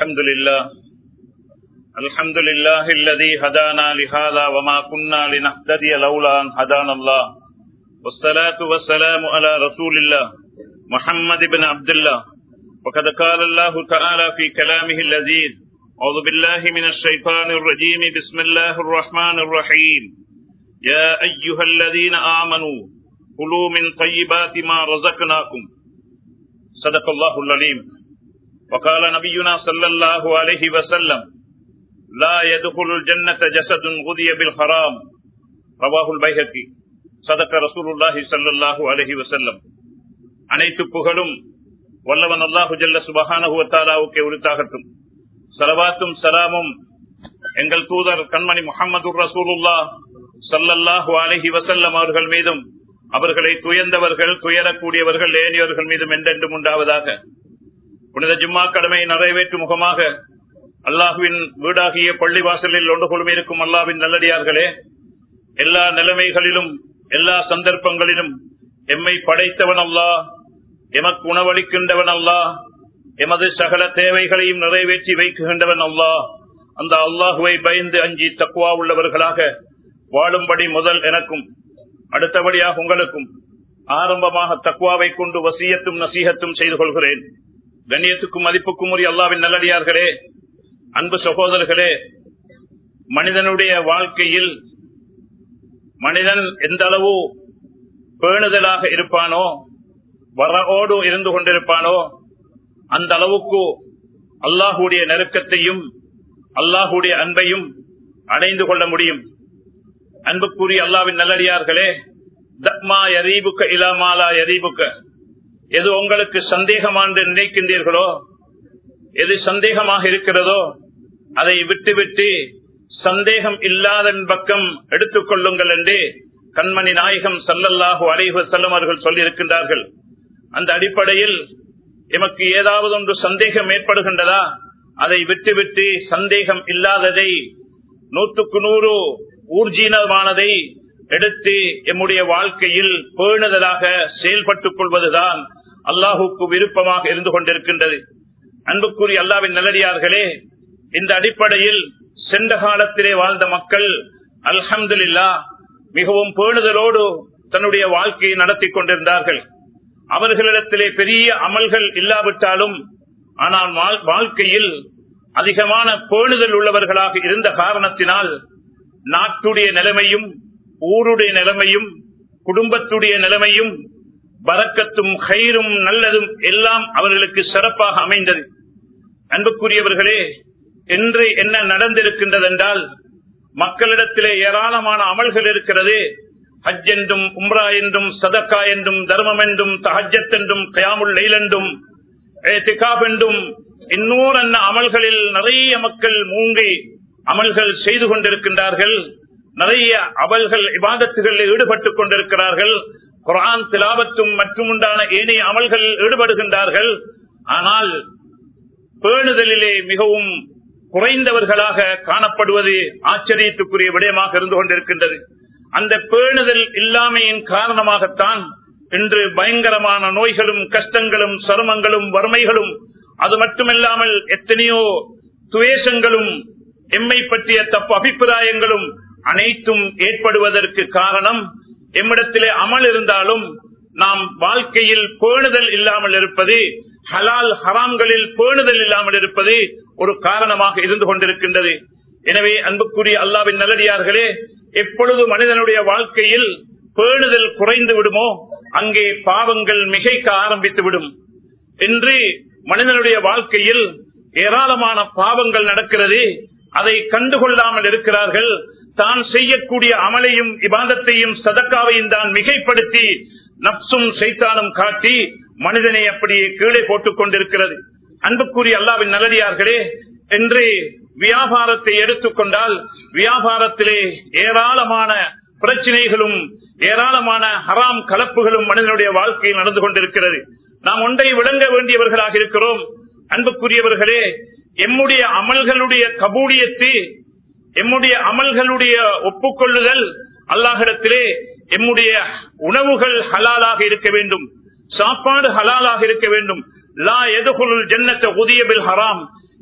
الحمد لله الذي هدانا لهذا وما كنا لنهتدي لولا أن هدانا الله والصلاة والسلام على رسول الله محمد بن عبد الله وقد قال الله تعالى في كلامه اللذيذ أعوذ بالله من الشيطان الرجيم بسم الله الرحمن الرحيم يا أيها الذين آمنوا كلوا من طيبات ما رزقناكم صدق الله العليم وقال نبينا صلى الله عليه وسلم لا يدخل الجنة جسد غذي بالحرام رواه البيهقي صدق رسول الله صلى الله عليه وسلم. அனைத்து புகழும் வல்லவன் அல்லாஹு ஜல்ல சுப்ஹானஹு வ தஆலாவுக்கே உரித்தாகட்டும். ஸலவாத்தும் ஸலாமும் எங்கள் தூதர் கண்மணி முஹம்மதுர் ரசூலுல்லாஹ் ஸல்லல்லாஹு அலைஹி வஸல்லம் அவர்கள் மீதும் அவர்களை துயர்ந்தவர்கள் துயரக்கூடியவர்கள் ஏனையோர்கள் மீதும் என்றென்றும் உண்டாவதாக. புனித ஜும்மா கடமையை நிறைவேற்றும் முகமாக அல்லாஹுவின் வீடாகிய பள்ளிவாசலில் ஒன்று கொள்ளும் இருக்கும் அல்லாஹ்வின் நல்லடியார்களே, எல்லா நிலைமைகளிலும் எல்லா சந்தர்ப்பங்களிலும் எம்மை படைத்தவன் அல்லாஹ், எமக்கு உணவளிக்கின்றவன் அல்லாஹ், எமது சகல தேவைகளையும் நிறைவேற்றி வைக்கின்றவன் அல்லாஹ். அந்த அல்லாஹுவை பயந்து அஞ்சி தக்வா உள்ளவர்களாக வாழும்படி முதல் எனக்கும் அடுத்தபடியாக உங்களுக்கும் ஆரம்பமாக தக்வாவை கொண்டு வசியத்தும் நசீகத்தும் செய்து கொள்கிறேன். கண்ணியத்துக்கும் மதிப்புக்கும் உரிய அல்லாஹ்வின் நல்லடியார்களே, அன்பு சகோதரர்களே, மனிதனுடைய வாழ்க்கையில் மனிதன் எந்த அளவு பேணுதலாக இருப்பானோ, வரவோடு இருந்து கொண்டிருப்பானோ, அந்த அளவுக்கு அல்லாஹுடைய நெருக்கத்தையும் அல்லாஹுடைய அன்பையும் அடைந்து கொள்ள முடியும். அன்புக்குரிய அல்லாஹ்வின் நல்லடியார்களே, தக்மா யரீபுக்க இலாமாலா யரீபுக்க, எது உங்களுக்கு சந்தேகமாக நினைக்கின்றீர்களோ, எது சந்தேகமாக இருக்கிறதோ அதை விட்டுவிட்டு சந்தேகம் இல்லாத பக்கம் எடுத்துக் கொள்ளுங்கள் என்று கண்மணி நாயகம் ஸல்லல்லாஹு அலைஹி வஸல்லம் அவர்கள் சொல்லியிருக்கின்றார்கள். அந்த அடிப்படையில் எமக்கு ஏதாவது ஒன்று சந்தேகம் ஏற்படுகின்றதா, அதை விட்டுவிட்டு சந்தேகம் இல்லாததை 100% ஊர்ஜீனமானதை எடுத்து எம்முடைய வாழ்க்கையில் பேணுதலாக செயல்பட்டுக் கொள்வதுதான் அல்லாஹுக்கு விருப்பமாக இருந்து கொண்டிருக்கின்றது. அன்புக்குரிய அல்லாஹ்வின் நல்லடியார்களே, இந்த அடிப்படையில் சென்ற காலத்திலே வாழ்ந்த மக்கள் அல்ஹம்துலில்லாஹ் மிகவும் பேணுதலோடு தன்னுடைய வாழ்க்கையை நடத்தி கொண்டிருந்தார்கள். அவர்களிடத்திலே பெரிய அமல்கள் இல்லாவிட்டாலும் ஆனால் வாழ்க்கையில் அதிகமான பேணுதல் உள்ளவர்களாக இருந்த காரணத்தினால் நாட்டுடைய நிலைமையும் ஊருடைய நிலைமையும் குடும்பத்துடைய நிலைமையும் பரக்கத்தும் கைரும் நல்லதும் எல்லாம் அவர்களுக்கு சிறப்பாக அமைந்தது. அன்புக்குரியவர்களே, இன்று என்ன நடந்திருக்கின்றது என்றால், மக்களிடத்திலே ஏராளமான அமல்கள் இருக்கிறது. ஹஜ் என்றும் உம்ரா என்றும் சதக்கா என்றும் தர்மம் என்றும் தஹஜ்ஜத் என்றும் கியாமுல் லைல் என்றும் இத்காஃப் என்றும் இன்னொரு அமல்களில் நிறைய மக்கள் மூங்கி அமல்கள் செய்து கொண்டிருக்கின்றார்கள். நிறைய அமல்கள் இபாதத்துகளில் ஈடுபட்டுக் கொண்டிருக்கிறார்கள். குர்ஆன் திலாவத்தும் மற்றும் உண்டான ஏனைய அமல்களில் ஈடுபடுகின்றார்கள். ஆனால் பேணுதலிலே மிகவும் குறைந்தவர்களாக காணப்படுவது ஆச்சரியத்துக்குரிய விடயமாக இருந்து கொண்டிருக்கின்றது. அந்த பேணுதல் இல்லாமையின் காரணமாகத்தான் இன்று பயங்கரமான நோய்களும் கஷ்டங்களும் சிரமங்களும் வறுமைகளும், அது மட்டுமில்லாமல் எத்தனையோ துவேஷங்களும் எம்மை பற்றிய தப்பு அபிப்பிராயங்களும் அனைத்தும் ஏற்படுவதற்கு காரணம், எம்மிடத்திலே அமல் இருந்தாலும் நாம் வாழ்க்கையில் பேணுதல் இல்லாமல் இருப்பது, ஹலால் ஹராம்களில் பேணுதல் இல்லாமல் இருப்பது ஒரு காரணமாக இருந்து கொண்டிருக்கின்றது. எனவே அன்புக்குரிய அல்லாஹ்வின் நல்லடியார்களே, எப்பொழுது மனிதனுடைய வாழ்க்கையில் பேணுதல் குறைந்து விடுமோ அங்கே பாவங்கள் மிகைக்க ஆரம்பித்து விடும். இன்று மனிதனுடைய வாழ்க்கையில் ஏராளமான பாவங்கள் நடக்கிறது. அதை கண்டுகொள்ளாமல் இருக்கிறார்கள். தான் செய்யக்கூடிய அமலையும் இபாதத்தையும் சதக்காவையும் தான் மிகைப்படுத்தி நப்சும் சைத்தானும் காட்டி மனிதனை அப்படியே கீழே போட்டுக் கொண்டிருக்கிறது. அன்புக்குரிய அல்லாஹ்வின் நல்லடியார்களே, இன்று வியாபாரத்தை எடுத்துக்கொண்டால் வியாபாரத்திலே ஏராளமான பிரச்சனைகளும் ஏராளமான ஹராம் கலப்புகளும் மனிதனுடைய வாழ்க்கையில் நடந்து கொண்டிருக்கிறது. நாம் ஒன்றை விளங்க வேண்டியவர்களாக இருக்கிறோம். அன்புக்குரியவர்களே, எம்முடைய அமல்களுடைய கபூலியத்து, எம்முடைய அமல்களுடைய ஒப்புக்கொள்ளுதல் அல்லாஹ்விடத்திலே, எம்முடைய உணவுகள் ஹலாலாக இருக்க வேண்டும், சாப்பாடு ஹலாலாக இருக்க வேண்டும். லா யதுகுலுல் ஜன்னத குதிய பில் ஹராம்,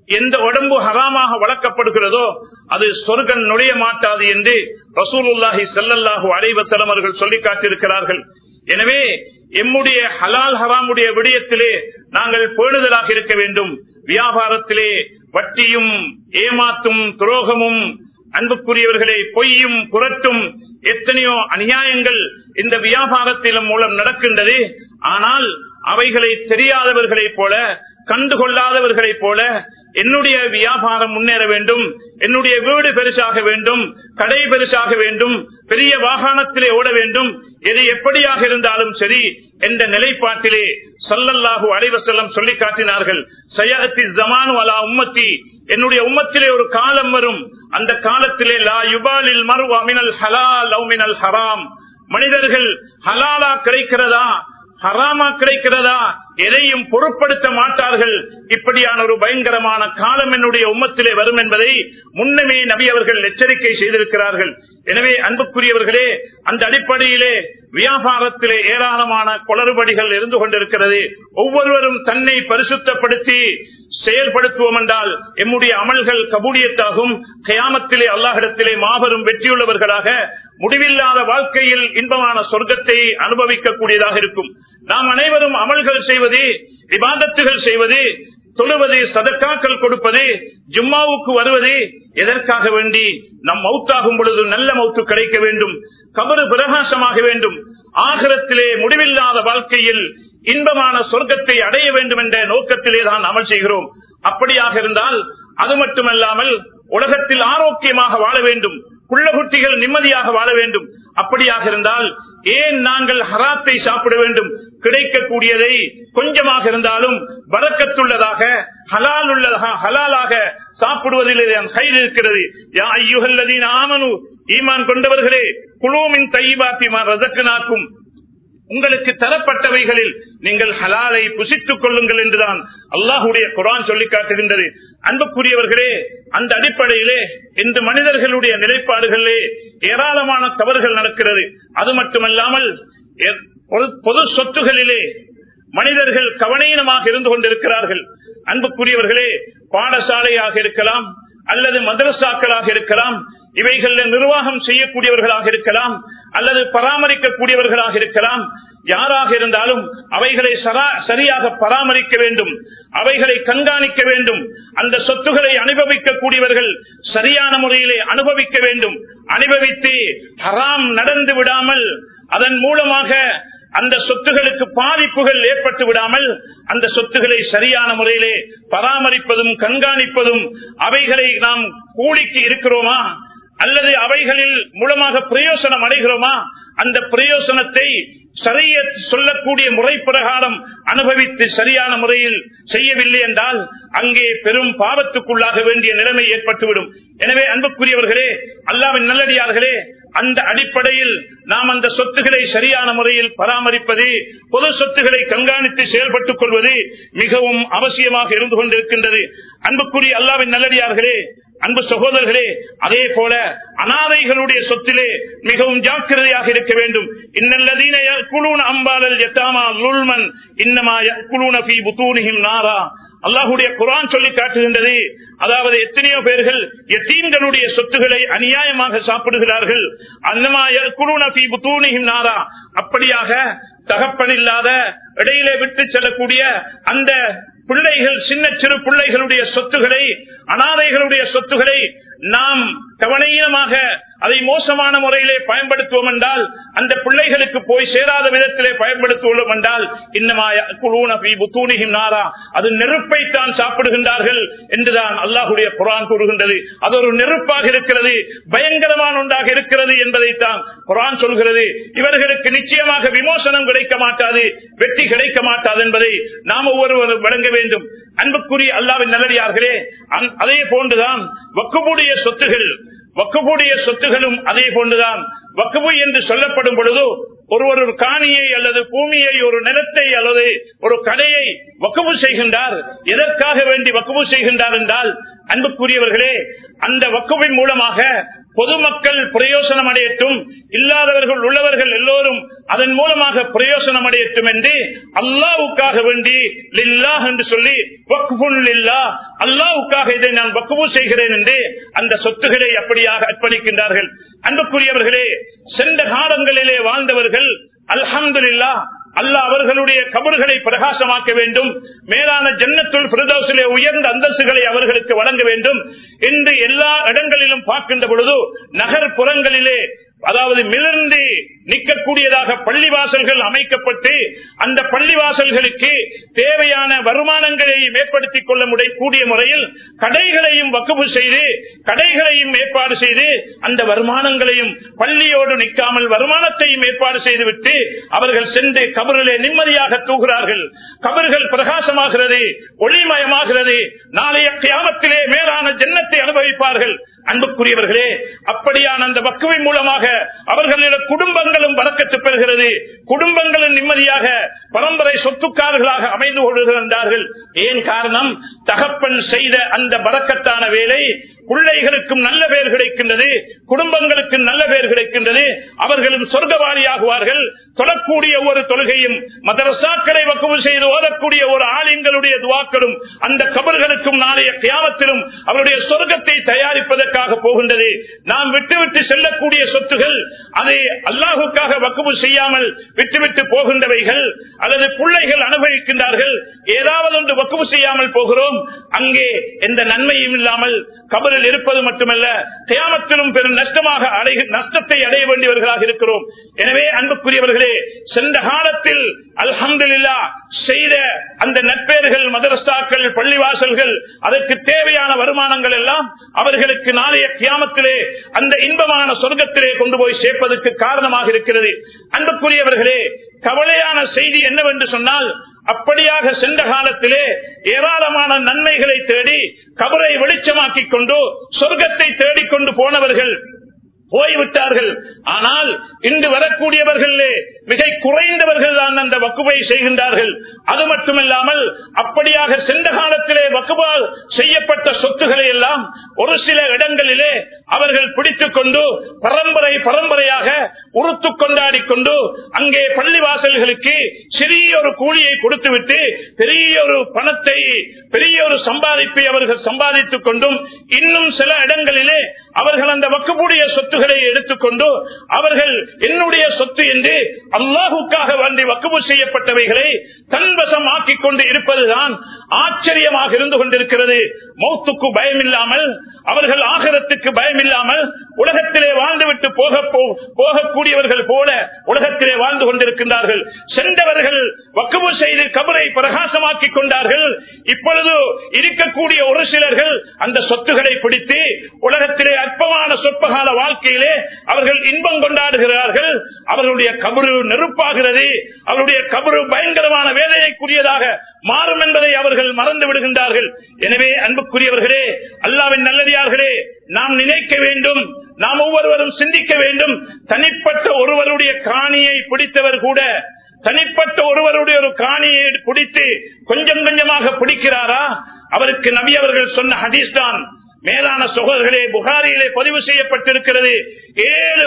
எந்த உடம்பு ஹராமாக வளர்க்கப்படுகிறதோ அது சொர்க்கம் நுழைய மாட்டாது என்று ரசூலுல்லாஹி ஸல்லல்லாஹு அலைஹி வஸல்லம் அவர்கள் சொல்லி காட்டியிருக்கிறார்கள். எனவே எம்முடைய ஹலால் ஹராமுடைய விடயத்திலே நாங்கள் பேணுதலாக இருக்க வேண்டும். வியாபாரத்திலே வட்டியும் ஏமாத்தும் துரோகமும் அன்புக்குரியவர்களை பொய்யும் புரட்டும் எத்தனையோ அநியாயங்கள் இந்த வியாபாரத்திலும் மூலம் நடக்கின்றது. ஆனால் அவைகளை தெரியாதவர்களைப் போல கண்டுகொள்ளாதவர்களைப் போல என்னுடைய வியாபாரம் முன்னேற வேண்டும், என்னுடைய வீடு பெருசாக வேண்டும், கடை பெருசாக வேண்டும், பெரிய வாகனத்திலே ஓட வேண்டும், எது எப்படியாக இருந்தாலும் சரி என்ற நிலைப்பாட்டிலே ஸல்லல்லாஹு அலைஹி வஸல்லம் சொல்லி காட்டினார்கள். சயஅத்தி ஸமானு அலா உம்மத்தி, என்னுடைய உம்மத்திலே ஒரு காலம் வரும், அந்த காலத்திலே லா யுபாலில் மர்வ மினல் ஹலால் அவ் மினல் ஹராம், மனிதர்கள் ஹலாலா கிடைக்கிறதா ஹராமா கிடைக்கிறதா எதையும் பொருட்படுத்த மாட்டார்கள். இப்படியான ஒரு பயங்கரமான காலம் என்னுடைய உம்மத்திலே வரும் என்பதை முன்னமே நபி அவர்கள் எச்சரிக்கை செய்திருக்கிறார்கள். எனவே அன்புக்குரியவர்களே, அந்த அடிப்படையிலே வியாபாரத்திலே ஏராளமான குளறுபடிகள் இருந்து கொண்டிருக்கிறது. ஒவ்வொருவரும் தன்னை பரிசுத்தப்படுத்தி செயல்படுத்துவோம் என்றால் எம்முடைய அமல்கள் கபூலியத்தாகும். கியாமத்திலே அல்லாஹ்விடத்திலே மாபெரும் வெற்றியுள்ளவர்களாக முடிவில்லாத வாழ்க்கையில் இன்பமான சொர்க்கத்தை அனுபவிக்க கூடியதாக இருக்கும். நாம் அனைவரும் அமல்கள் செய்வது, இபாதத்துகள் செய்வது, தொழுவது, சதக்காக்கள் கொடுப்பது, ஜும்மாவுக்கு வருவது எதற்காக வேண்டி? நம் மௌத்தாகும் பொழுது நல்ல மௌத்து கிடைக்க வேண்டும், கபரு பிரகாசமாக வேண்டும், ஆகிரத்திலே முடிவில்லாத வாழ்க்கையில் இன்பமான சொர்க்கத்தை அடைய வேண்டும் என்ற நோக்கத்திலே தான் அமல் செய்கிறோம். அப்படியாக இருந்தால் அது மட்டுமல்லாமல் உலகத்தில் ஆரோக்கியமாக வாழ வேண்டும், குள்ளகுட்டிகள் நிம்மதியாக வாழ வேண்டும். அப்படியாக இருந்தால் ஏன் நாங்கள் ஹராத்தை சாப்பிட வேண்டும்? கிடைக்கக்கூடியதை கொஞ்சமாக இருந்தாலும் பரக்கத்துள்ளதாக ஹலாலாக சாப்பிடுவதில் ஹைர் இருக்கிறது. யா அய்யுஹல்லதீன ஆமனு, ஈமான் கொண்டவர்களே, குலூ மின் தய்யிபாத்தி மா ரஸக்னாக்கும், உங்களுக்கு தரப்பட்டவைகளில் நீங்கள் ஹலாலை புசித்துக் கொள்ளுங்கள் என்றுதான் அல்லாஹுடைய குர்ஆன் சொல்லி காட்டுகின்றது. அன்புக்குரியவர்களே, அந்த அடிப்படையிலே இந்த மனிதர்களுடைய நிலைப்பாடுகளிலே ஏராளமான தவறுகள் நடக்கிறது. அது மட்டுமல்லாமல் பொது சொத்துகளிலே மனிதர்கள் கவனீனமாக இருந்து கொண்டிருக்கிறார்கள். அன்புக்குரியவர்களே, பாடசாலையாக இருக்கலாம் அல்லது மதரசாக்களாக இருக்கலாம், இவைகளில் நிர்வாகம் செய்யக்கூடியவர்களாக இருக்கலாம் அல்லது பராமரிக்கக்கூடியவர்களாக இருக்கலாம், யாராக இருந்தாலும் அவைகளை சரியாக பராமரிக்க வேண்டும், அவைகளை கண்காணிக்க வேண்டும். அந்த சொத்துக்களை அனுபவிக்கக்கூடியவர்கள் சரியான முறையிலே அனுபவிக்க வேண்டும். அனுபவித்து ஹராம் நடந்து விடாமல் அதன் மூலமாக அந்த சொத்துகளுக்கு பாதிப்புகள் ஏற்பட்டு விடாமல் அந்த சொத்துக்களை சரியான முறையிலே பராமரிப்பதும் கண்காணிப்பதும், அவைகளை நாம் கூலிக்கு இருக்கிறோமா அல்லது அவைகளில் மூலமாக பிரயோசனம் அடைகிறோமா, அந்த பிரயோசனத்தை ஷரியத் சொல்லக்கூடிய முறை பிரகாரம் அனுபவித்து சரியான முறையில் செய்யவில்லை என்றால் அங்கே பெரும் பாவத்துக்குள்ளாக வேண்டிய நிலைமை ஏற்பட்டுவிடும். எனவே அன்புக்குரியவர்களே, அல்லாஹ்வின் நல்லடியார்களே, அந்த அடிப்படையில் நாம் அந்த சொத்துக்களை சரியான முறையில் பராமரிப்பது, பொது சொத்துக்களை கண்காணித்து செயல்பட்டுக் கொள்வது மிகவும் அவசியமாக இருந்து கொண்டிருக்கின்றது. அன்புக்குரிய அல்லாஹ்வின் நல்லடியார்களே, அன்பு சகோதரர்களே, அதே போல அனாதைகளுடைய சொத்திலே மிகவும் ஜாக்கிரதையாக இருக்க வேண்டும். இன்னல்லதீன யஅகுலூன அம்வாலல் யதாமா ஸுல்மன் இன்னமா யஅகுலூன ஃபீ புதூனிஹிம் நாரா. அல்லாஹ்வுடைய குர்ஆன் சொல்லி காட்டுகின்றது, அதாவது எத்தனையோ பேர்கள் யதீம்களுடைய சொத்துக்களை அநியாயமாக சாப்பிடுகிறார்கள். அன்னமா யஅகுலூன ஃபீ புதூனிஹிம் நாரா. அப்படியாக தகப்பனில்லாத இடையிலே விட்டு செல்லக்கூடிய அந்த பிள்ளைகள், சின்ன சிறு பிள்ளைகளுடைய சொத்துக்களை, அனாதைகளுடைய சொத்துக்களை நாம் கவனீனமாக அதை மோசமான முறையிலே பயன்படுத்துவோம் என்றால், அந்த பிள்ளைகளுக்கு போய் சேராத விதத்திலே பயன்படுத்துவோம் என்றால் அது நெருப்பைத்தான் சாப்பிடுகின்றார்கள் என்றுதான் அல்லாஹுடைய குர்ஆன் கூறுகின்றது. அது ஒரு நெருப்பாக இருக்கிறது, பயங்கரமான ஒன்றாக இருக்கிறது என்பதைத்தான் குர்ஆன் சொல்கிறது. இவர்களுக்கு நிச்சயமாக விமோசனம் கிடைக்க மாட்டாது, வெற்றி கிடைக்க மாட்டாது என்பதை நாம் ஒவ்வொருவரும் வழங்க வேண்டும். அன்புக்குரிய அல்லாஹ்வின் நல்லடியார்களே, அதே போன்றுதான் வக்ஃபுடைய சொத்துகளும் அதே போன்றுதான். வக்ஃபு என்று சொல்லப்படும் பொழுது ஒரு காணியை அல்லது பூமியை, ஒரு நிலத்தை அல்லது ஒரு கடையை வக்ஃபு செய்கின்றார். எதற்காக வேண்டி வக்ஃபு செய்கின்றார் என்றால், அன்புக்குரியவர்களே, அந்த வக்ஃபின் மூலமாக பொதுமக்கள் பிரயோசனம் அடையட்டும், இல்லாதவர்கள் உள்ளவர்கள் எல்லோரும் அதன் மூலமாக பிரயோசனம் அடையட்டும் என்று அல்லாஹ்வுக்காக வேண்டி லில்லாஹ் என்று சொல்லி வக்ஃபுன் லில்லாஹ், அல்லாஹ்வுக்காக இதை நான் வக்ஃபு செய்கிறேன் என்று அந்த சொத்துக்களை அப்படியாக அர்ப்பணிக்கின்றார்கள். அன்புக்குரியவர்களே, சென்ற காலங்களிலே வாழ்ந்தவர்கள் அல்ஹம்துலில்லாஹ் அல்லாஹ் அவர்களுடைய கபர்களை பிரகாசமாக்க வேண்டும், மேலான ஜன்னத்துல் ஃபிர்தௌஸிலே உயர்ந்த அந்தஸ்துகளை அவர்களுக்கு வழங்க வேண்டும் என்று எல்லா இடங்களிலும் பார்க்கின்ற பொழுது நகர்ப்புறங்களிலே அதாவது மிளர்ந்து நிற்கக்கூடியதாக பள்ளிவாசல்கள் அமைக்கப்பட்டு அந்த பள்ளிவாசல்களுக்கு தேவையான வருமானங்களை ஏற்படுத்திக் கொள்ள கூடிய முறையில் கடைகளையும் வக்ஃபு செய்து கடைகளையும் ஏற்பாடு செய்து அந்த வருமானங்களையும் பள்ளியோடு நிற்காமல் வருமானத்தையும் ஏற்பாடு செய்துவிட்டு அவர்கள் சென்று கபரிலே நிம்மதியாக தூங்குகிறார்கள். கபர்கள் பிரகாசமாகிறது, ஒளிமயமாகிறது, நாளைய கியாமத்திலே மேலான ஜன்னத்தை அனுபவிப்பார்கள். அன்புக்குரியவர்களே, அப்படியான அந்த வக்ஃபின் மூலமாக அவர்களுடைய குடும்பங்களும் பரக்கத்து பெறுகிறது, குடும்பங்களும் நிம்மதியாக பரம்பரை சொத்துக்காரர்களாக அமைந்து கொள்கிறார்கள். ஏன் காரணம்? தகப்பன் செய்த அந்த பரக்கத்தான வேலை பிள்ளைகளுக்கும் நல்ல பேர் கிடைக்கின்றது, குடும்பங்களுக்கும் நல்ல பேர் கிடைக்கின்றது, அவர்களும் சொர்க்கவாளியாகுவார்கள். தொழக்கூடிய ஒரு தொழுகையும் மதரசாக்களை வக்ஃபு செய்து ஓதக்கூடிய ஒரு ஆலிம்களுடைய துஆக்களும் அந்த கபர்களுக்கும் நாளைய கியாமத்திலும் அவருடைய சொர்க்கத்தை தயாரிப்பதற்காக போகின்றது. நாம் விட்டுவிட்டு செல்லக்கூடிய சொத்துகள் அதை அல்லாஹுக்காக வக்ஃபு செய்யாமல் விட்டுவிட்டு போகின்றவைகள் அல்லது பிள்ளைகள் அனுபவிக்கின்றார்கள். ஏதாவது ஒன்று வக்ஃபு செய்யாமல் போகிறோம், அங்கே எந்த நன்மையும் இல்லாமல் கபரில் இருப்பது மட்டுமல்ல கியாமத்திலும் பெரும் நஷ்டத்தை அடைய வேண்டியவர்களாக இருக்கிறோம். எனவே அன்புக்குரியவர்களே, சென்ற காலத்தில் அல்ஹம்துலில்லாஹ் செய்த அந்த நட்பேறுகள், மதரசாக்கள், பள்ளிவாசல்கள், அதற்கு தேவையான வருமானங்கள் எல்லாம் அவர்களுக்கு நாளைய கியாமத்திலே அந்த இன்பமான சொர்க்கத்திலே கொண்டு போய் சேர்ப்பதற்கு காரணமாக இருக்கிறது. அன்புக்குரியவர்களே, கவலையான செய்தி என்னவென்று சொன்னால், அப்படியாக சென்ற காலத்திலே ஏராளமான நன்மைகளை தேடி கபரை வெளிச்சமாக்கிக் கொண்டு சொர்க்கத்தை தேடிக்கொண்டு போனவர்கள் போய்விட்டார்கள். ஆனால் இன்று வரக்கூடியவர்களே மிக குறைந்தவர்கள் தான் அந்த வக்ஃபை செய்கின்றார்கள். அது மட்டுமல்லாமல் அப்படியாக சென்ற காலத்திலே வக்ஃபா செய்யப்பட்ட சொத்துக்களை எல்லாம் ஒரு சில இடங்களிலே அவர்கள் பிடித்துக் கொண்டு பரம்பரையாக உறுத்து கொண்டாடி கொண்டு அங்கே பள்ளிவாசல்களுக்கு சிறிய ஒரு கூலியை கொடுத்துவிட்டு பெரிய ஒரு பணத்தை, பெரிய ஒரு சம்பாதிப்பை அவர்கள் சம்பாதித்துக் கொண்டும் இன்னும் சில இடங்களிலே அவர்கள் அந்த வக்ஃபுடைய சொத்துக்களை எடுத்துக்கொண்டு அவர்கள் என்னுடைய சொத்து என்று அல்லாஹுக்காக வேண்டி வக்ஃபு செய்யப்பட்டவைகளை தன்வசம் ஆக்கிக் கொண்டு இருப்பதுதான் ஆச்சரியமாக இருந்து கொண்டிருக்கிறது. மௌத்துக்கு பயமில்லாமல், அவர்கள் ஆகிரத்துக்கு பயமில்லாமல் உலகத்திலே வாழ்ந்துவிட்டு போகக்கூடியவர்கள் போல உலகத்திலே வாழ்ந்து கொண்டிருக்கின்றார்கள். சென்றவர்கள் வக்ஃபு செய்து கபரை பிரகாசமாக்கிக் கொண்டார்கள். இப்பொழுது இருக்கக்கூடிய ஒரு சிலர்கள் அந்த சொத்துக்களை பிடித்து உலகத்திலே அற்பமான சொற்பகால வாழ்க்கையிலே அவர்கள் இன்பம் கொண்டாடுகிறார்கள். அவர்களுடைய கபரு நெருப்பாகிறது, அவருடைய கபரு பயங்கரமான வேதனைக்குரியதாக மாறும் என்பதை அவர்கள் மறந்து விடுகின்றார்கள். எனவே அன்புக்குரியவர்களே, அல்லாஹ்வின் நல்லடியார்களே, நாம் நினைக்க வேண்டும், நாம் ஒவ்வொருவரும் சிந்திக்க வேண்டும். தனிப்பட்ட ஒருவருடைய காணியை பிடித்தவர் கூட தனிப்பட்ட ஒருவருடைய ஒரு காணியை பிடித்து கொஞ்சம் கொஞ்சமாக பிடிக்கிறாரா? அவருக்கு நபி அவர்கள் சொன்ன ஹதீஸ் தான் மேலான சகோதரர்களே புகாரியிலே பதிவு செய்யப்பட்டிருக்கிறது. 7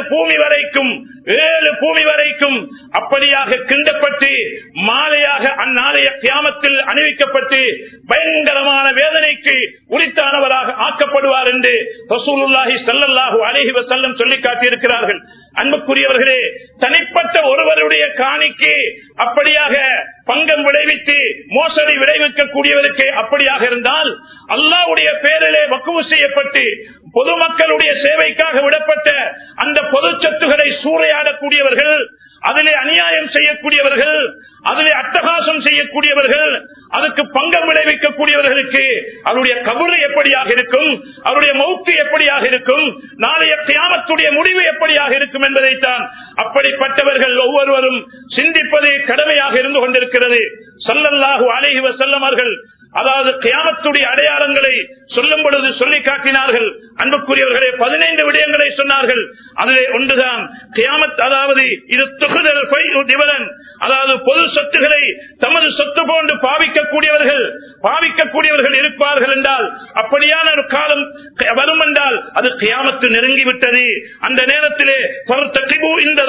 பூமி வரைக்கும் அப்படியாக கிண்டப்பட்டு மாலையாக அந்நாளைய கியாமத்தில் அணிவிக்கப்பட்டு பயங்கரமான வேதனைக்கு உரித்தானவராக ஆக்கப்படுவார் என்று ரசூலுல்லாஹி ஸல்லல்லாஹு அலைஹி வஸல்லம் சொல்லி காட்டியிருக்கிறார்கள். அன்புக்குரியவர்களே, தனிப்பட்ட ஒருவருடைய காணிக்கு அப்படியாக பங்கம் விளைவித்து மோசடி விளைவிக்கக்கூடியவருக்கு அப்படியாக இருந்தால், அல்லாஹ்வுடைய பேரிலே வக்ஃபு செய்யப்பட்டு பொதுமக்களுடைய சேவைக்காக விடப்பட்ட அந்த பொது சொத்துக்களை சூறையாடக்கூடியவர்கள், அதிலே அநியாயம் செய்யக்கூடியவர்கள், அதிலே அட்டகாசம் செய்யக்கூடியவர்கள், அதுக்கு பங்கம் விளைவிக்கக்கூடியவர்களுக்கு அவருடைய கபரு எப்படியாக இருக்கும், அவருடைய மௌத்து எப்படியாக இருக்கும், நாளைய கியாமத்துடைய முடிவு எப்படியாக இருக்கும் என்பதைத்தான் அப்படிப்பட்டவர்கள் ஒவ்வொருவரும் சிந்திப்பது கடமையாக இருந்து கொண்டிருக்கிறது. ஸல்லல்லாஹு அலைஹி வஸல்லம் அவர்கள் அதாவது கியாமத்துடைய அடையாளங்களை சொல்லும் பொழுது சொல்லி காட்டினார்கள். அன்புக்குரியவர்களே 15 விடயங்களை சொன்னார்கள். அதிலே ஒன்றுதான் கியாமத். அதாவது இது துகுதல் திவலன், அதாவது பொது சொத்துக்களை தமது சொத்து போன்று பாவிக்கக்கூடியவர்கள் இருப்பார்கள் என்றால், அப்படியான ஒரு காலம் வரும் என்றால் அது கியாமத்து நெருங்கிவிட்டது. அந்த நேரத்திலே இந்த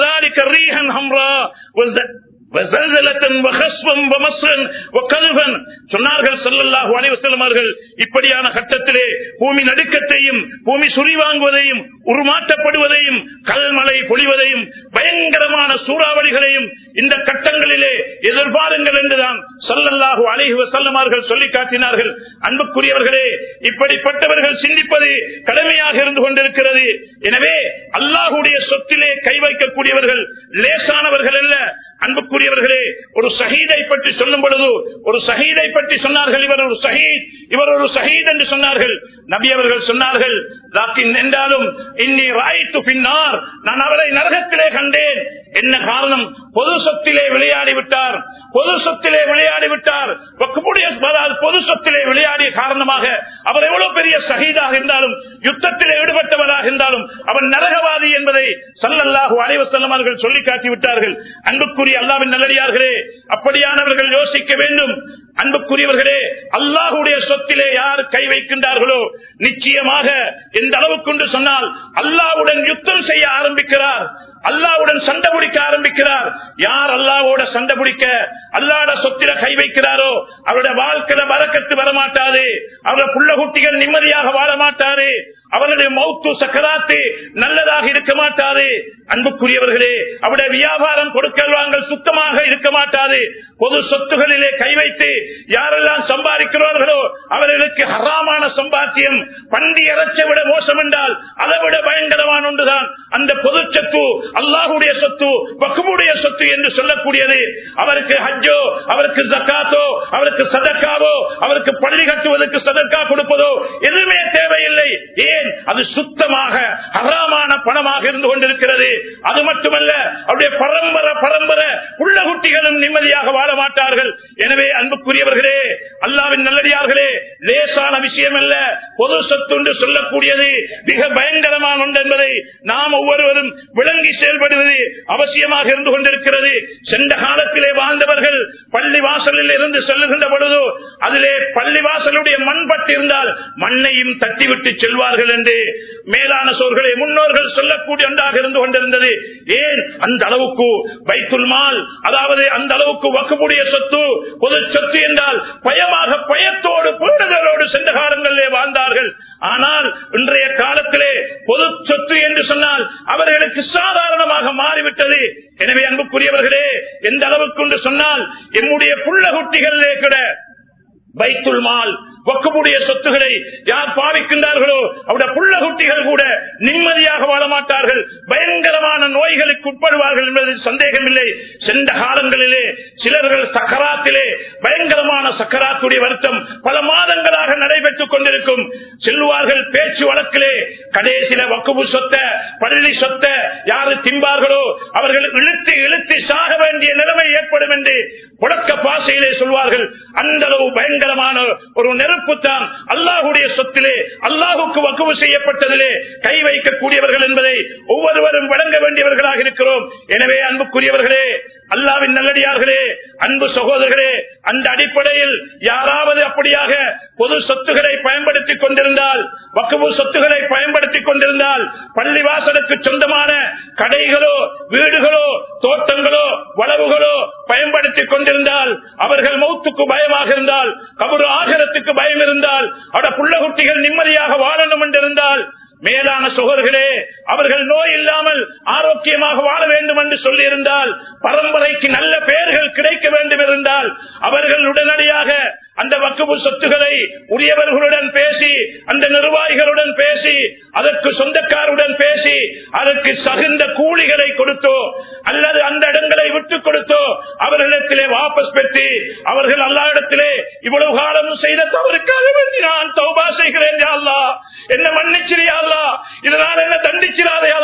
சொன்னார்கள் ஸல்லல்லாஹு அலைஹி வஸல்லம் அவர்கள், இப்படியான கட்டத்திலே பூமி நடுக்கத்தையும் பூமி சுரிவாங்குவதையும் உருமாற்றப்படுவதையும் கல்மழை பொழிவதையும் பயங்கரமான சூறாவளிகளையும் இந்த கட்டங்களிலே எதிர்பாருங்கள் என்றுதான் ஸல்லல்லாஹு அலைஹி வஸல்லம் அவர்கள் சொல்லி காட்டினார்கள். அன்புக்குரியவர்களே, இப்படிப்பட்டவர்கள் சிந்திப்பது கடமையாக இருந்து கொண்டிருக்கிறது. எனவே அல்லாஹ்வுடைய சொத்திலே கை வைக்கக்கூடியவர்கள் லேசானவர்கள் அல்ல. அன்புக்குரியவர்களே, ஒரு ஷஹீதை பற்றி சொல்லும் பொழுது ஒரு ஷஹீதை பற்றி சொன்னார்கள். இவர் ஒரு ஷஹீத் என்று சொன்னார்கள். நபி அவர்கள் சொன்னார்கள், என்றாலும் இன்னி ராய்த்து பின்னார், நான் அவரை நரகத்திலே கண்டேன். என்ன காரணம்? பொது சொத்திலே விளையாடிவிட்டார். பொது சொத்திலே விளையாடிய காரணமாக அவர் எவ்வளவு பெரிய ஷஹீதாக இருந்தாலும், யுத்தத்திலே ஈடுபட்டவராக இருந்தாலும் அவன் நரகவாதி என்பதை ஸல்லல்லாஹு அலைஹி வஸல்லம் அவர்கள் சொல்லி காட்டிவிட்டார்கள். அன்புக்குரிய அல்லாஹ்வின் நல்லடியார்களே, அப்படியானவர்கள் யோசிக்க வேண்டும். அன்புக்குரியவர்களே, அல்லாஹ்வுடைய சொத்திலே யார் கை வைக்கின்றார்களோ நிச்சயமாக எந்த அளவுக்கு சொன்னால் அல்லாஹ்வுடன் யுத்தம் செய்ய ஆரம்பிக்கிறார், அல்லாஹ்வுடன் சண்டை பிடிக்க ஆரம்பிக்கிறார். யார் அல்லாஹ்வோட சண்டை பிடிக்க அல்லாஹ்வோட சொத்தில கை வைக்கிறாரோ அவருடைய வாழ்க்கையில பரக்கத்து வரமாட்டாது, அவருடைய புள்ள குட்டிகள் நிம்மதியாக வாழ மாட்டாரு, அவருடைய மௌத்து சக்கராத்து நல்லதாக இருக்க மாட்டாது. அன்புக்குரியவர்களே, அவருடைய வியாபாரம் கொடுக்கல் வாங்கல் சுத்தமாக இருக்க மாட்டாது. பொது சொத்துகளிலே கை வைத்து யாரெல்லாம் சம்பாதிக்கிறார்களோ அவர்களுக்கு ஹராமான சம்பாத்தியம் பண்டி இறைச்சை விட மோசம் என்றால் அதை விட பயங்கரமான ஒன்றுதான் அந்த பொது சொத்து, அல்லாஹ்வுடைய சொத்து, வக்ஃபுடைய சொத்து என்று சொல்லக்கூடியது. அவருக்கு ஹஜ்ஜோ, அவருக்கு ஜகாத்தோ, அவருக்கு சதக்காவோ, அவருக்கு பள்ளி கட்டுவதற்கு சதக்கா கொடுப்பதோ எதுவுமே தேவையில்லை. ஏன்? அது சுத்தமாக ஹராமான பணமாக இருந்து கொண்டிருக்கிறது. அது மட்டுமல்ல, அவருடைய பரம்பரை புள்ள குட்டிகளும் நிம்மதியாக வாழ மாட்டார்கள். எனவே அன்புக்குரியவர்களே, அல்லாஹ்வின் நல்லடியார்களே, லேசான விஷயம் அல்ல பொது சொத்து என்று சொல்லக்கூடியது. மிக பயங்கரமான ஒன்று என்பதை நாம் ஒவ்வொருவரும் விளங்கி செயல்படுவது அவசியமாக இருந்து கொண்டிருக்கிறது. சென்ற காலத்திலே வாழ்ந்தவர்கள் பள்ளி வாசலில் இருந்து செல்லுகின்ற பொழுது அதிலே பள்ளி வாசலுடைய மண் பட்டிருந்தால் மண்ணையும் தட்டிவிட்டு செல்வார்கள் என்று மேலான சோர்களே முன்னோர்கள் சொல்லக்கூடிய ஒன்றாக இருந்து கொண்டிருந்தது. ஏன்? அந்த அளவுக்கு பைத்துல் மால், அதாவது அந்த அளவுக்கு வக்ஃபுடைய சொத்து, பொது சொத்து என்றால் பயத்தோடு புரிதலோடு சென்ற காலங்களிலே வாழ்ந்தார்கள். ஆனால் இன்றைய காலத்திலே பொது சொத்து என்று சொன்னால் அவர்களுக்கு சாதாரணமாக மாறிவிட்டது. எனவே அன்புக்குரியவர்களே, எந்த அளவுக்கு சொன்னால் எம்முடைய புள்ள குட்டிகளிலே கூட பைத்துல் மால் வக்ஃபுடைய சொத்துக்களை யார் பாவிக்கின்றார்களோ அவருடைய புள்ள குட்டிகள் கூட நிம்மதியாக வாழ மாட்டார்கள், பயங்கரமான நோய்களுக்கு உட்படுவார்கள் என்பதில் சந்தேகமில்லை. சென்ற காலங்களிலே சிலர்கள் சக்கராத்திலே பயங்கரமான சக்கராத்துடைய வருத்தம் பல மாதங்களாக நடைபெற்றுக் கொண்டிருக்கும். செல்வார்கள் பேச்சு வழக்கிலே கடைசியில வக்ஃபு சொத்த பள்ளி சொத்த யாரு தின்பார்களோ அவர்கள் இழுத்து சாக வேண்டிய நிலைமை ஏற்படும் என்று புழக்க பாசையிலே சொல்வார்கள். அந்த அளவு பயங்கரமான ஒரு நெருப்புத்தான் அல்லாஹ்வுடைய சொத்திலே அல்லாஹுக்கு வக்ஃபு செய்யப்பட்டதிலே கை வைக்கக்கூடியவர்கள் என்பதை ஒவ்வொருவரும் வழங்க வேண்டியவர்களாக இருக்கிறோம். எனவே அன்புக்குரியவர்களே, அல்லாஹ்வின் நல்லடியார்களே, அன்பு சகோதரர்களே, அந்த அடிப்படையில் யாராவது அப்படியாக பொது சொத்துக்களை பயன்படுத்திக் கொண்டிருந்தால், வக்ஃபு சொத்துக்களை பயன்படுத்திக் கொண்டிருந்தால், பள்ளிவாசலுக்கு சொந்தமான கடைகளோ வீடுகளோ தோட்டங்களோ வளவுகளோ பயன்படுத்திக் கொண்டிருந்தால், அவர்கள் மௌத்துக்கு பயமாக இருந்தால், கபரு ஆகிரத்துக்கு பயம் இருந்தால், அவருடைய புள்ள குட்டிகள் நிம்மதியாக வாழணும் என்றிருந்தால், மேலான சகோதரர்களே, அவர்கள் நோய் இல்லாமல் ஆரோக்கியமாக வாழ வேண்டும் என்று சொல்லியிருந்தால், பரம்பரைக்கு நல்ல பெயர்கள் கிடைக்க வேண்டும் இருந்தால் அவர்கள் உடனடியாக அந்த வக்ஃபு சொத்துக்களை உரியவர்களுடன் பேசி, அந்த நிர்வாகிகளுடன் பேசி, அதற்கு சொந்தக்காருடன் பேசி, அதற்கு தகுந்த கூலிகளை கொடுத்தோ அல்லது அந்த இடங்களை விட்டுக் கொடுத்தோ அவர்களிடத்திலே வாபஸ் பெற்று அவர்கள் அல்லாஹ்விடத்திலே இவ்வளவு காலமும் செய்த தவறுக்காக வேண்டி நான் தௌபா செய்கிறேன் யா அல்லாஹ், என்ன மன்னிச்சிரியா அல்லாஹ், இதனால் என்ன தண்டிச்சிராதே அல்லாஹ்,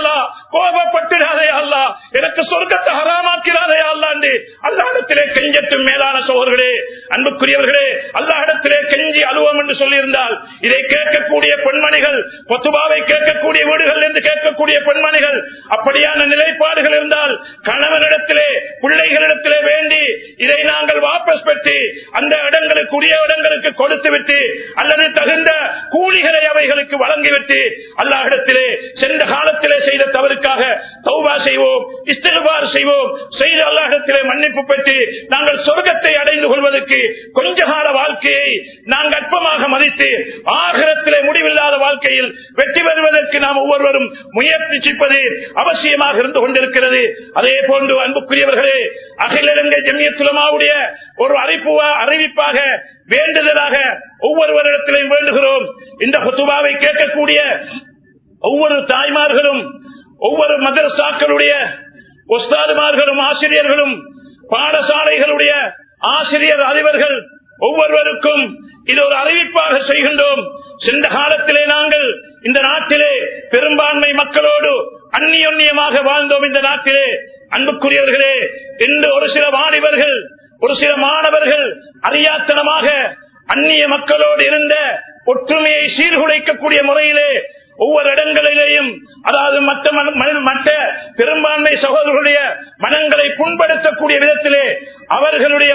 கோபப்பட்டுடாதே அல்லா, எனக்கு சொர்க்கத்தை ஹராமாக்கிறாதே அல்லா என்று அல்லாஹ்விடத்திலே கெஞ்சட்டும். மேலான சகோதரர்களே, அன்புக்குரியவர்களே, அல்லாஹ்விடத்திலே கெஞ்சி அழுவோம் என்று சொல்லியிருந்தால் இதை கேட்கக்கூடிய பெண்மணிகள், பத்துபாவை கேட்கக்கூடிய வீடுகள் என்று கேட்கக்கூடிய பெண்மணிகள், அப்படியான நிலைப்பாடுகள் இருந்தால் கணவனிடத்திலே பிள்ளைகளிடத்திலே வேண்டி இதை நாங்கள் வாபஸ் பெற்று அந்த இடங்களுக்கு உரிய இடங்களுக்கு கொடுத்துவிட்டு அல்லது தகுந்த கூலிகளை அவைகளுக்கு வழங்கிவிட்டு அல்லாஹ்விடத்திலே சென்ற காலத்திலே செய்த தவறுக்காக தௌபா செய்வோம், இஸ்திக்பார் செய்வோம். செய்த அல்லாஹ்விடத்திலே மன்னிப்பு பெற்று நாங்கள் சொர்க்கத்தை அடைந்து கொள்வதற்கு கொஞ்ச கால வாழ்க்கையை நாங்கள் அற்பமாக மதித்து ஆகிரத்திலே முடிவில்லாத வாழ்க்கையில் வெற்றி பெறுவதற்கு நாம் ஒவ்வொருவரும் முயற்சிப்பது அவசியமாக இருந்து கொண்டிருக்கிறது. அதே போன்று அன்புக்குரியவர்களே, அகில இலங்கை ஜமியத்துல் உலமாவுடைய ஒரு அறிவிப்பாக வேண்டுதலாக ஒவ்வொருவரிடத்திலையும் வேண்டுகிறோம். இந்த குத்துபாவை கேட்கக்கூடிய ஒவ்வொரு தாய்மார்களும், ஒவ்வொரு மதரசாக்களுடைய உஸ்தாதுமார்களும், ஆசிரியர்களும், பாடசாலைகளுடைய ஆசிரியர் அதிபர்கள் ஒவ்வொருவருக்கும் இது ஒரு அறிவிப்பாக செய்கின்றோம். சென்ற காலத்திலே நாங்கள் இந்த நாட்டிலே பெரும்பான்மை மக்களோடு அந்நியோன்யமாக வாழ்ந்தோம். இந்த நாட்டிலே அன்புக்குரியவர்களே, இன்று ஒரு சில வாலிபர்கள், ஒரு சில மாணவர்கள் அறியாத்தனமாக அந்நிய மக்களோடு இருந்த ஒற்றுமையை சீர்குலைக்கக்கூடிய முறையிலே ஒவ்வொரு இடங்களிலேயும், அதாவது மற்ற பெரும்பான்மை சகோதரர்களுடைய மனங்களை புண்படுத்தக்கூடிய விதத்திலே அவர்களுடைய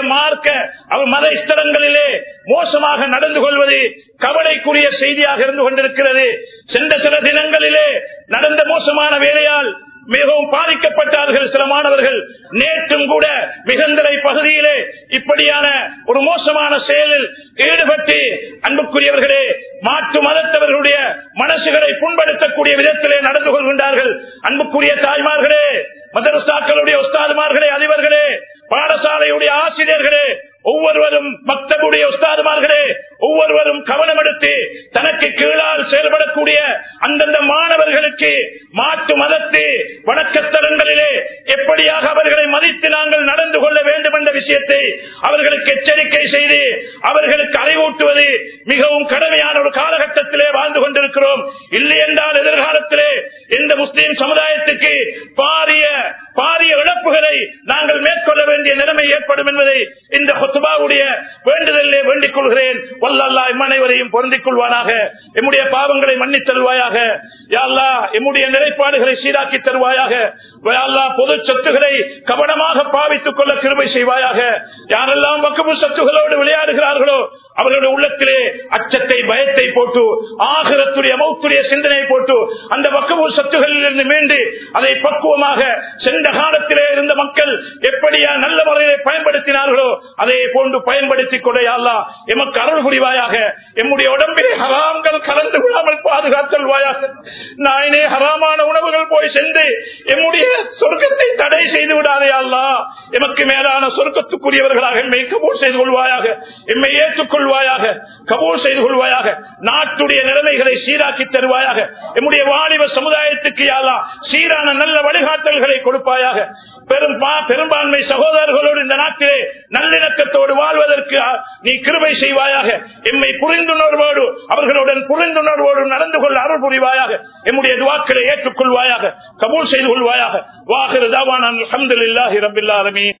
மத ஸ்தலங்களிலே மோசமாக நடந்து கொள்வது கவலைக்குரிய செய்தியாக இருந்து கொண்டிருக்கிறது. சென்ற சில தினங்களிலே நடந்த மோசமான வேலையால் மிகவும் பாதிக்கப்பட்டார்கள் சில மாணவர்கள். நேற்றும் கூட மிகந்தரை பகுதியிலே இப்படியான ஒரு மோசமான செயலில் ஈடுபட்டு அன்புக்குரியவர்களே மாற்று மதத்தவர்களுடைய மனசுகளை புண்படுத்தக்கூடிய விதத்திலே நடந்து கொள்கின்றார்கள். அன்புக்குரிய தாய்மார்களே, மதரசாக்களுடைய உஸ்தாதுமார்களே, அதிபர்களே, பாடசாலையுடைய ஆசிரியர்களே, ஒவ்வொருவரும் மக்தபுடைய உஸ்தாதுமார்களே, ஒவ்வொருவரும் கவனம் எடுத்து தனக்கு கீழால் செயல்படக்கூடிய அந்தந்த மாணவர்களுக்கு மாற்று மதத்து வணக்கஸ்தலங்களிலே எப்படியாக அவர்களை மதித்து நாங்கள் நடந்து கொள்ள வேண்டும் என்ற விஷயத்தை அவர்களுக்கு எச்சரிக்கை செய்து அவர்களுக்கு அறிவூட்டுவது மிகவும் கடமையான ஒரு காலகட்டத்திலே வாழ்ந்து கொண்டிருக்கிறோம். இல்லை என்றால் எதிர்காலத்திலே இந்த முஸ்லிம் சமுதாயத்துக்கு பாரிய இழப்புகளை நாங்கள் மேற்கொள்ள வேண்டிய நிலைமை ஏற்படும் என்பதை இந்த ஹுத்பாவுடைய வேண்டுதலிலே வேண்டிக் கொள்கிறேன். வல்லல்லாஹ் அனைவரையும் பொருந்திக் கொள்வானாக. எம்முடைய பாவங்களை மன்னித் தருவாயாக. யா அல்லாஹ், எம்முடைய நிலைப்பாடுகளை சீராக்கி தருவாயாக. யா அல்லாஹ், பொது சொத்துக்களை கவனமாக பாவித்துக் கொள்ள கிருபை செய்வாயாக. யாரெல்லாம் வக்ஃபு சொத்துகளோடு விளையாடுகிறார்களோ அவர்களுடைய உள்ளத்திலே அச்சத்தை, பயத்தை போட்டு ஆகிரத்துடைய மௌத்துடைய சிந்தனை போட்டு அந்த வக்ஃபு சொத்துகளில் இருந்து மீண்டு அதை பக்குவமாக சென்ற காலத்திலே இருந்த மக்கள் எப்படியா நல்ல முறையை பயன்படுத்தினார்களோ அதே போன்று பயன்படுத்திக் கொள்ள யா அல்லாஹ் எமக்கு அருள் புரிவாயாக. எம்முடைய உடம்பிலே ஹராம்கள் கலந்து விடாமல் பாதுகாத்தல்வாயாக. நாயினே ஹராமான உணவுகள் போய் சென்று எம்முடைய சொர்க்கத்தை தடை செய்து விடாதே அல்லாஹ். எமக்கு மேலான சொர்க்கத்துக்குரியவர்களாக எம்மை கபூல் செய்து கொள்வாயாக. எம்மை ஏற்றுக்கொள்வாயாக, கபூல் செய்து கொள்வாயாக. நாட்டுடைய நிலைமைகளை சீராக்கி தருவாயாக. எம்முடைய வாலிப சமுதாயத்துக்கு யா அல்லாஹ் சீரான நல்ல வழிகாட்டல்களை கொடுப்பாயாக. பெரும்பான்மை சகோதரர்களோடு இந்த நாட்டிலே நல்லிணக்கத்தோடு வாழ்வதற்கு நீ கிருபை செய்வாயாக. எம்மை புரிந்துணர்வோடு அவர்களுடன் புரிந்துணர்வோடு நடந்து கொள்ள அருள் புரிவாயாக. எம்முடைய துஆக்களை ஏற்றுக்கொள்வாயாக, கபூல் செய்து கொள்வாயாக. வாஹிரு தாவானா அல்ஹம்துலில்லாஹி ரப்பில் ஆலமீன்.